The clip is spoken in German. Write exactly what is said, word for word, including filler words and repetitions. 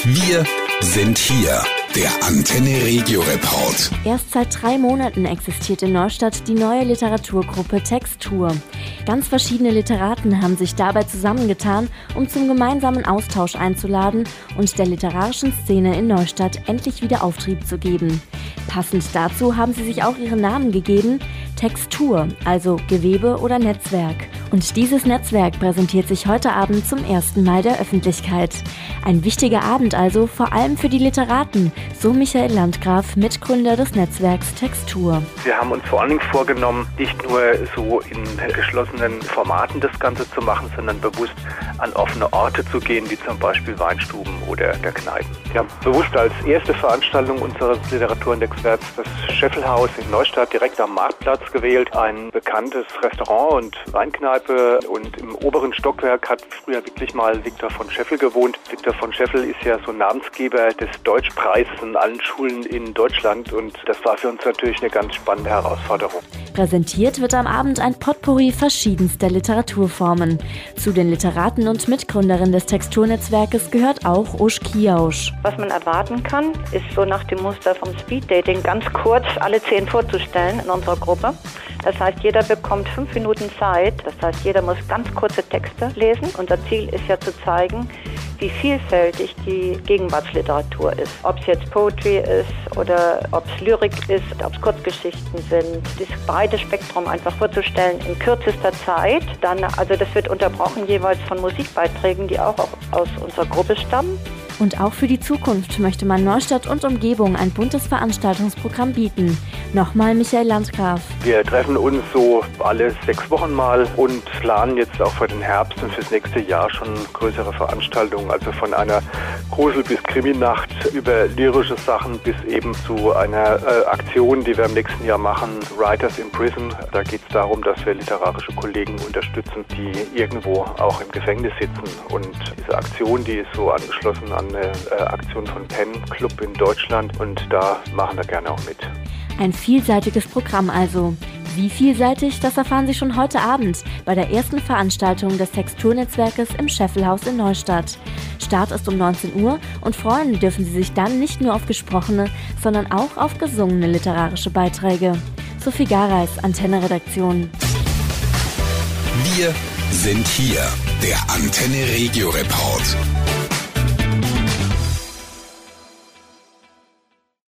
Wir sind hier, der Antenne Regio Report. Erst seit drei Monaten existiert in Neustadt die neue Literaturgruppe Textur. Ganz verschiedene Literaten haben sich dabei zusammengetan, um zum gemeinsamen Austausch einzuladen und der literarischen Szene in Neustadt endlich wieder Auftrieb zu geben. Passend dazu haben sie sich auch ihren Namen gegeben, Textur, also Gewebe oder Netzwerk. Und dieses Netzwerk präsentiert sich heute Abend zum ersten Mal der Öffentlichkeit. Ein wichtiger Abend also, vor allem für die Literaten, so Michael Landgraf, Mitgründer des Netzwerks Textur. Wir haben uns vor allen Dingen vorgenommen, nicht nur so in geschlossenen Formaten das Ganze zu machen, sondern bewusst an offene Orte zu gehen, wie zum Beispiel Weinstuben oder der Kneipen. Wir haben bewusst als erste Veranstaltung unseres Literaturnetzwerks das Scheffelhaus in Neustadt direkt am Marktplatz gewählt. Ein bekanntes Restaurant und Weinkneipe, und im oberen Stockwerk hat früher wirklich mal Viktor von Scheffel gewohnt. Viktor von Scheffel ist ja so Namensgeber des Deutschpreises in allen Schulen in Deutschland, und das war für uns natürlich eine ganz spannende Herausforderung. Präsentiert wird am Abend ein Potpourri verschiedenster Literaturformen. Zu den Literaten und Mitgründerin des Texturnetzwerkes gehört auch Usch Kiausch. Was man erwarten kann, ist so nach dem Muster vom Speeddating ganz kurz alle zehn vorzustellen in unserer Gruppe. Das heißt, jeder bekommt fünf Minuten Zeit. Das heißt, jeder muss ganz kurze Texte lesen. Unser Ziel ist ja zu zeigen, wie vielfältig die Gegenwartsliteratur ist. Ob es jetzt Poetry ist oder ob es Lyrik ist, ob es Kurzgeschichten sind. Dieses breite Spektrum einfach vorzustellen in kürzester Zeit. Dann, also das wird unterbrochen jeweils von Musikbeiträgen, die auch aus unserer Gruppe stammen. Und auch für die Zukunft möchte man Neustadt und Umgebung ein buntes Veranstaltungsprogramm bieten. Nochmal Michael Landgraf. Wir treffen uns so alle sechs Wochen mal und planen jetzt auch für den Herbst und fürs nächste Jahr schon größere Veranstaltungen. Also von einer Grusel- bis Kriminacht über lyrische Sachen bis eben zu einer äh, Aktion, die wir im nächsten Jahr machen, Writers in Prison. Da geht es darum, dass wir literarische Kollegen unterstützen, die irgendwo auch im Gefängnis sitzen. Und diese Aktion, die ist so angeschlossen an eine äh, Aktion von Pen Club in Deutschland, und da machen wir gerne auch mit. Ein vielseitiges Programm also. Wie vielseitig, das erfahren Sie schon heute Abend bei der ersten Veranstaltung des Texturnetzwerkes im Scheffelhaus in Neustadt. Start ist um neunzehn Uhr und freuen dürfen Sie sich dann nicht nur auf gesprochene, sondern auch auf gesungene literarische Beiträge. Sophie Gareis, Antenne-Redaktion. Wir sind hier, der Antenne Regio Report.